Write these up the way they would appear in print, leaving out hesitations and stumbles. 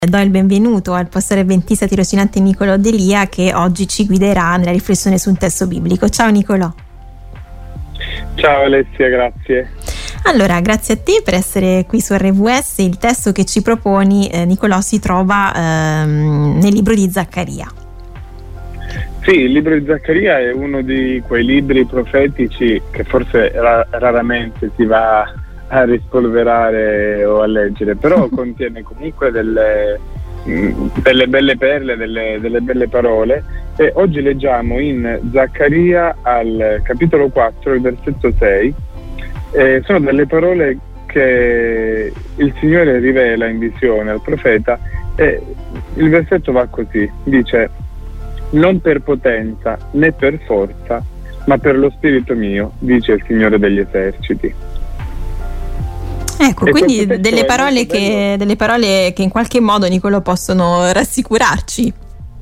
Do il benvenuto al pastore avventista tirocinante Nicolò Delia, che oggi ci guiderà nella riflessione su un testo biblico. Ciao Nicolò. Ciao Alessia, grazie. Allora, grazie a te per essere qui su RWS. Il testo che ci proponi, Nicolò, si trova nel libro di Zaccaria. Sì, il libro di Zaccaria è uno di quei libri profetici che forse raramente si va a rispolverare o a leggere, però contiene comunque delle belle perle, delle belle parole, e oggi leggiamo in Zaccaria al capitolo 4, il versetto 6. Sono delle parole che il Signore rivela in visione al profeta, e il versetto va così, dice: non per potenza né per forza, ma per lo spirito mio, dice il Signore degli eserciti. Ecco, quindi delle parole che in qualche modo, Nicolò, possono rassicurarci.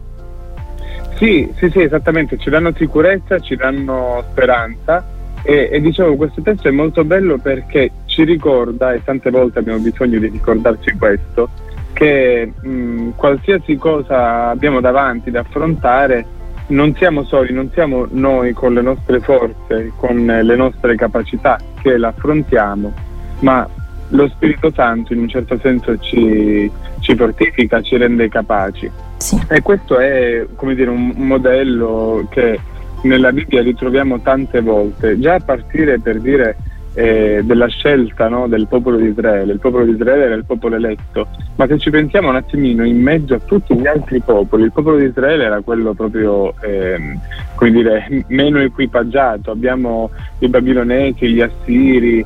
Sì, esattamente, ci danno sicurezza, ci danno speranza, e dicevo, questo testo è molto bello perché ci ricorda, e tante volte abbiamo bisogno di ricordarci questo, che qualsiasi cosa abbiamo davanti da affrontare, non siamo soli, non siamo noi con le nostre forze, con le nostre capacità che l'affrontiamo, ma lo Spirito Santo in un certo senso ci fortifica, ci rende capaci. Sì. E questo è, come dire, un modello che nella Bibbia ritroviamo tante volte, già a partire, per dire, della scelta, no, del popolo di Israele. Il popolo di Israele era il popolo eletto, ma se ci pensiamo un attimino, in mezzo a tutti gli altri popoli, il popolo di Israele era quello proprio, come dire, meno equipaggiato. Abbiamo i babilonesi, gli assiri,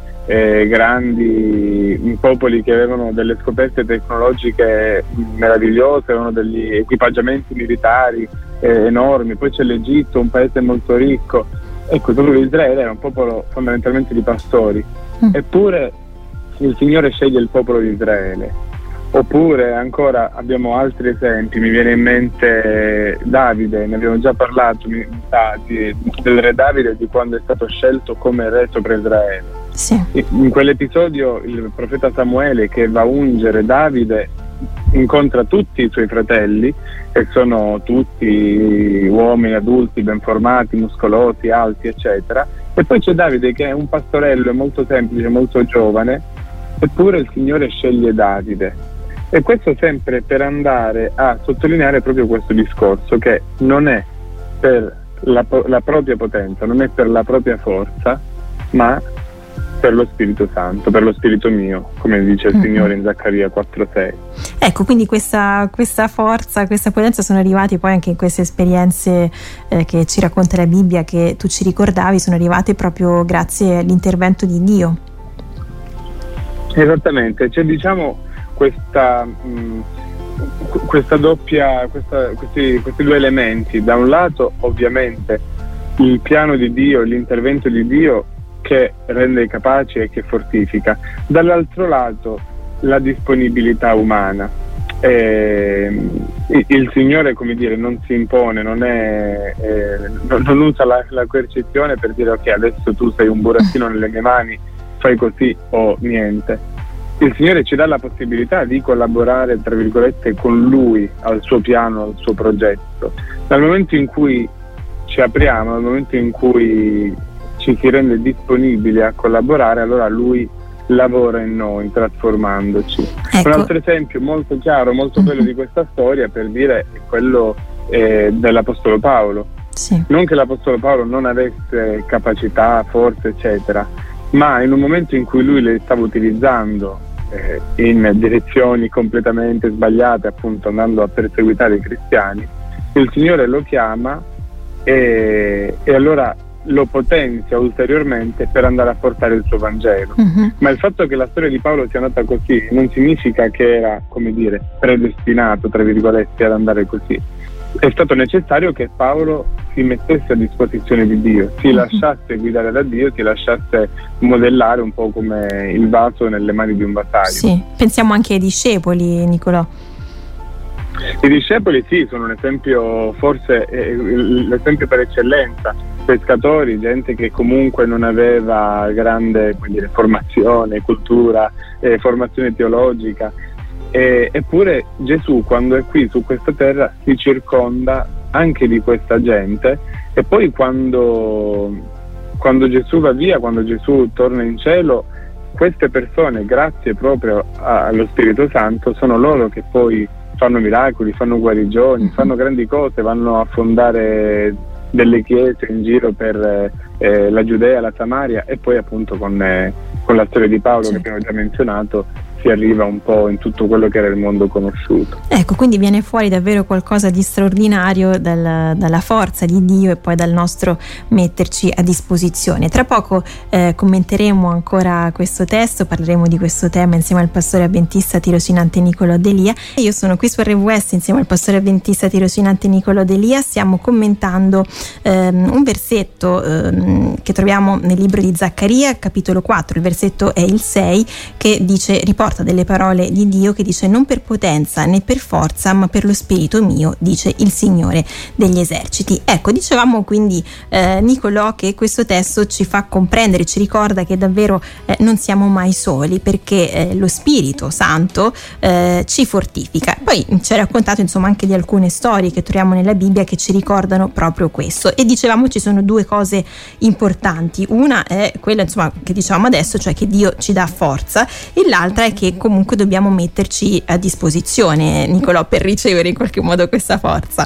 grandi popoli che avevano delle scoperte tecnologiche meravigliose, avevano degli equipaggiamenti militari enormi. Poi c'è l'Egitto, un paese molto ricco. Ecco, il popolo di Israele era un popolo fondamentalmente di pastori, eppure il Signore sceglie il popolo di Israele. Oppure ancora abbiamo altri esempi, mi viene in mente Davide, ne abbiamo già parlato, del re Davide, di quando è stato scelto come re sopra Israele. Sì. In quell'episodio il profeta Samuele, che va a ungere Davide, incontra tutti i suoi fratelli, e sono tutti uomini adulti, ben formati, muscolosi, alti, eccetera, e poi c'è Davide che è un pastorello, è molto semplice, molto giovane, eppure il Signore sceglie Davide. E questo sempre per andare a sottolineare proprio questo discorso, che non è per la propria potenza, non è per la propria forza, ma per lo Spirito Santo, per lo Spirito mio, come dice il Signore in Zaccaria 4,6. Ecco, quindi questa forza, questa potenza sono arrivati poi anche in queste esperienze che ci racconta la Bibbia, che tu ci ricordavi, sono arrivate proprio grazie all'intervento di Dio. Esattamente, c'è, diciamo, questa doppia, questi due elementi. Da un lato, ovviamente, il piano di Dio, l'intervento di Dio, che rende capaci e che fortifica. Dall'altro lato, la disponibilità umana. Il Signore, come dire, non si impone, non usa la coercizione per dire: ok, adesso tu sei un burattino nelle mie mani, fai così o niente. Il Signore ci dà la possibilità di collaborare, tra virgolette, con Lui al suo piano, al suo progetto. Dal momento in cui ci apriamo, dal momento in cui ci si rende disponibili a collaborare, allora Lui lavora in noi, trasformandoci. Ecco. Un altro esempio molto chiaro, molto bello di questa storia, per dire, è quello dell'Apostolo Paolo. Sì. Non che l'Apostolo Paolo non avesse capacità, forze, eccetera, ma in un momento in cui lui le stava utilizzando in direzioni completamente sbagliate, appunto andando a perseguitare i cristiani, il Signore lo chiama e allora lo potenzia ulteriormente per andare a portare il suo Vangelo. Ma il fatto che la storia di Paolo sia andata così non significa che era, come dire, predestinato, tra virgolette, ad andare così. È stato necessario che Paolo si mettesse a disposizione di Dio, si lasciasse guidare da Dio, si lasciasse modellare un po' come il vaso nelle mani di un vasaio. Sì, pensiamo anche ai discepoli, Nicolò. I discepoli sì, sono un esempio, forse l'esempio per eccellenza. Pescatori, gente che comunque non aveva grande, come dire, formazione, cultura, formazione teologica, Eppure Gesù, quando è qui su questa terra, si circonda anche di questa gente, e poi quando Gesù va via, quando Gesù torna in cielo, queste persone, grazie proprio allo Spirito Santo, sono loro che poi fanno miracoli, fanno guarigioni, fanno grandi cose, vanno a fondare delle chiese in giro per la Giudea, la Samaria, e poi appunto con la storia di Paolo, che abbiamo già menzionato, si arriva un po' in tutto quello che era il mondo conosciuto. Ecco, quindi viene fuori davvero qualcosa di straordinario dalla forza di Dio e poi dal nostro metterci a disposizione. Tra poco commenteremo ancora questo testo, parleremo di questo tema insieme al pastore avventista tirocinante Niccolò D'Elia. Io sono qui su RWS insieme al pastore avventista tirocinante Niccolò D'Elia. Stiamo commentando un versetto che troviamo nel libro di Zaccaria, capitolo 4, il versetto è il 6, che dice, riporta delle parole di Dio, che dice: non per potenza né per forza, ma per lo spirito mio, dice il Signore degli eserciti. Ecco, dicevamo quindi Niccolò che questo testo ci fa comprendere, ci ricorda che davvero non siamo mai soli, perché lo Spirito Santo ci fortifica. Poi ci ha raccontato insomma anche di alcune storie che troviamo nella Bibbia che ci ricordano proprio questo, e dicevamo ci sono due cose importanti. Una è quella insomma che dicevamo adesso, cioè che Dio ci dà forza, e l'altra è che comunque dobbiamo metterci a disposizione, Niccolò, per ricevere in qualche modo questa forza.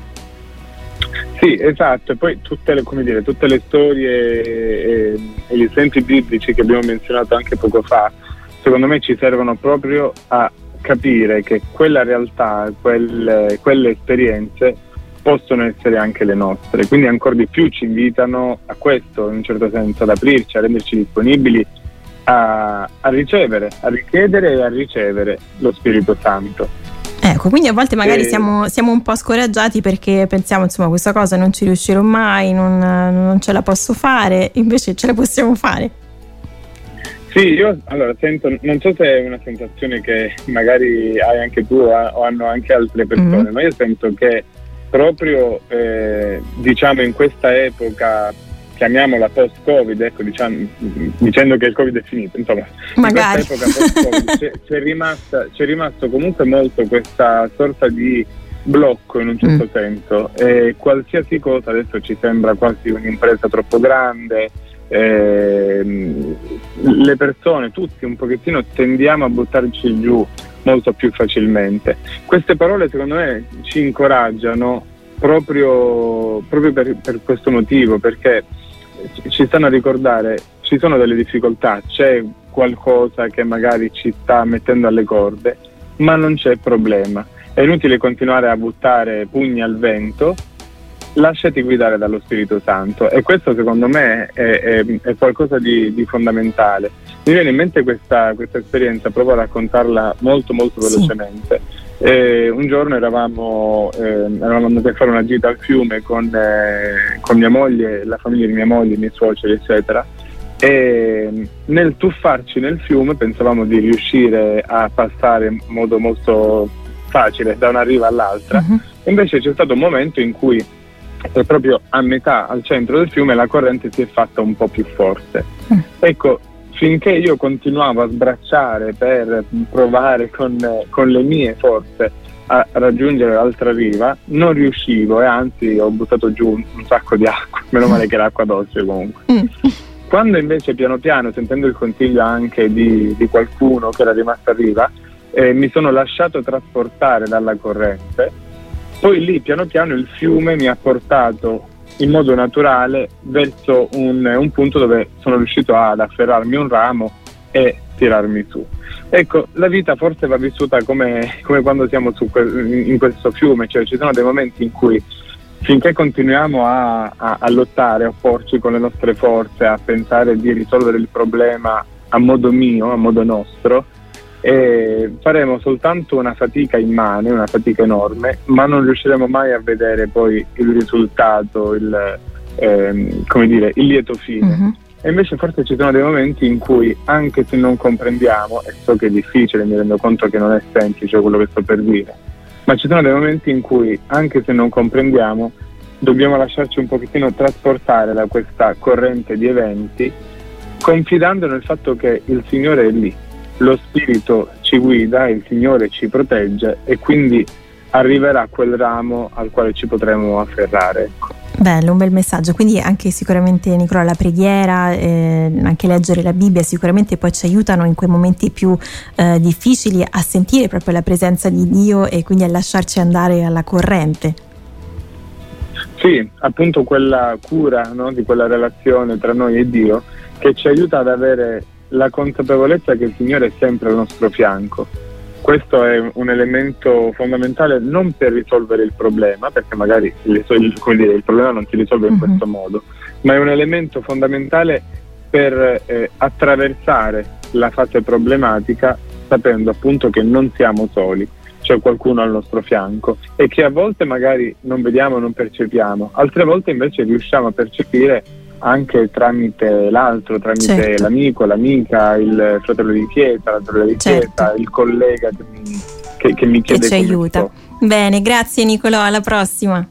Sì, esatto, e poi tutte le storie e gli esempi biblici che abbiamo menzionato anche poco fa, secondo me ci servono proprio a capire che quella realtà, quelle esperienze possono essere anche le nostre, quindi ancora di più ci invitano a questo, in un certo senso, ad aprirci, a renderci disponibili a ricevere, a richiedere e a ricevere lo Spirito Santo. Ecco, quindi a volte magari siamo un po' scoraggiati perché pensiamo insomma questa cosa non ci riuscirò mai, non ce la posso fare, invece ce la possiamo fare. Sì, io allora sento, non so se è una sensazione che magari hai anche tu o hanno anche altre persone, ma io sento che proprio diciamo in questa epoca, chiamiamola post-Covid, ecco, dicendo che il Covid è finito, insomma, magari. In questa epoca post-Covid c'è rimasto comunque molto questa sorta di blocco in un certo senso, e qualsiasi cosa adesso ci sembra quasi un'impresa troppo grande, le persone, tutti un pochettino tendiamo a buttarci giù molto più facilmente. Queste parole secondo me ci incoraggiano proprio per questo motivo, perché ci stanno a ricordare, ci sono delle difficoltà, c'è qualcosa che magari ci sta mettendo alle corde, ma non c'è problema, è inutile continuare a buttare pugni al vento, lasciati guidare dallo Spirito Santo, e questo secondo me è qualcosa di fondamentale. Mi viene in mente questa esperienza, provo a raccontarla molto molto velocemente. Un giorno eravamo andati a fare una gita al fiume con mia moglie, la famiglia di mia moglie, i miei suoceri eccetera, e nel tuffarci nel fiume pensavamo di riuscire a passare in modo molto facile da una riva all'altra, invece c'è stato un momento in cui proprio a metà, al centro del fiume, la corrente si è fatta un po' più forte. Ecco, finché io continuavo a sbracciare per provare con le mie forze a raggiungere l'altra riva, non riuscivo, e anzi ho buttato giù un sacco di acqua, meno male che era acqua dolce comunque. Quando invece piano piano, sentendo il consiglio anche di qualcuno che era rimasto a riva, mi sono lasciato trasportare dalla corrente, poi lì piano piano il fiume mi ha portato in modo naturale verso un punto dove sono riuscito ad afferrarmi un ramo e tirarmi su. Ecco, la vita forse va vissuta come quando siamo in questo fiume, cioè ci sono dei momenti in cui finché continuiamo a lottare, a opporci con le nostre forze, a pensare di risolvere il problema a modo mio, a modo nostro, faremo soltanto una fatica immane, una fatica enorme, ma non riusciremo mai a vedere poi il risultato, il lieto fine. E invece forse ci sono dei momenti in cui, anche se non comprendiamo, e so che è difficile, mi rendo conto che non è semplice quello che sto per dire, ma ci sono dei momenti in cui, anche se non comprendiamo, dobbiamo lasciarci un pochettino trasportare da questa corrente di eventi, confidando nel fatto che il Signore è lì, lo Spirito ci guida, il Signore ci protegge e quindi arriverà quel ramo al quale ci potremo afferrare. Ecco. Bello, un bel messaggio. Quindi anche sicuramente, Nicolò, la preghiera, anche leggere la Bibbia sicuramente poi ci aiutano in quei momenti più difficili a sentire proprio la presenza di Dio e quindi a lasciarci andare alla corrente. Sì, appunto quella cura, no, di quella relazione tra noi e Dio che ci aiuta ad avere la consapevolezza che il Signore è sempre al nostro fianco. Questo è un elemento fondamentale non per risolvere il problema, perché magari il problema non si risolve in questo modo, ma è un elemento fondamentale per attraversare la fase problematica sapendo appunto che non siamo soli, c'è qualcuno al nostro fianco e che a volte magari non vediamo, non percepiamo, altre volte invece riusciamo a percepire anche tramite l'altro, tramite l'amico, l'amica, il fratello di chiesa, la sorella di chiesa, il collega che mi chiede che ci aiuta. Bene, grazie Nicolò, alla prossima.